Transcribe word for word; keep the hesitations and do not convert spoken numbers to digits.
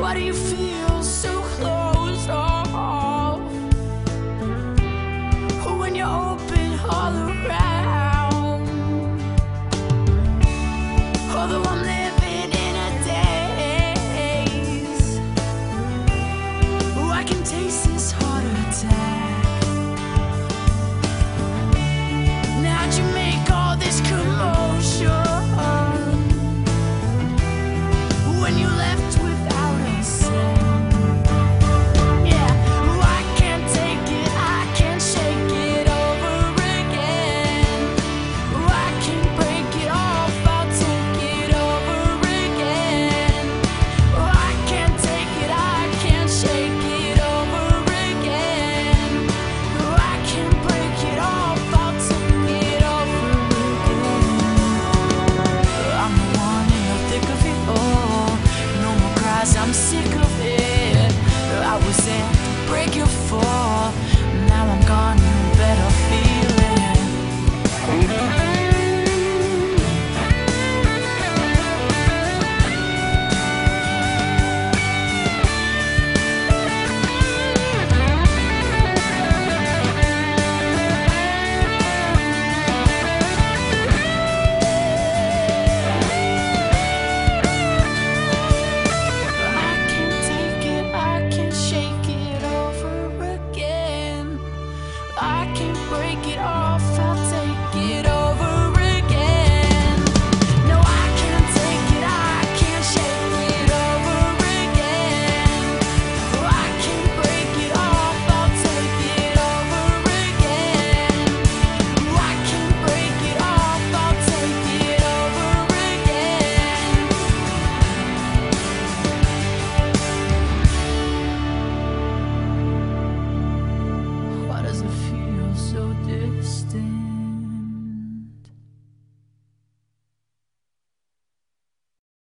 Why do you feel so closed off when you're open all around? Although I'm living in a daze, oh, I can taste this heart attack. How'd you make all this commotion when you left without a sound? Yeah, oh, I can't take it, I can't shake it over again. Oh, I can't break it off, I'll take it over again. Oh, I can't take it, I can't shake it over again. Oh, I can't break it off, I'll take it over again. I'm the one in the thick of it all. No more cries, I'm sick of it. I was there to break your fall. Now I'm gone, you better feel it. I can't take it, I can't shake it over again. I can't break it off, I'll take it over again. No, I can't take it, I can't shake it over again. I can't break it off, I'll take it over again. I can't break it off, I'll take it over again. Why does it feel so distant?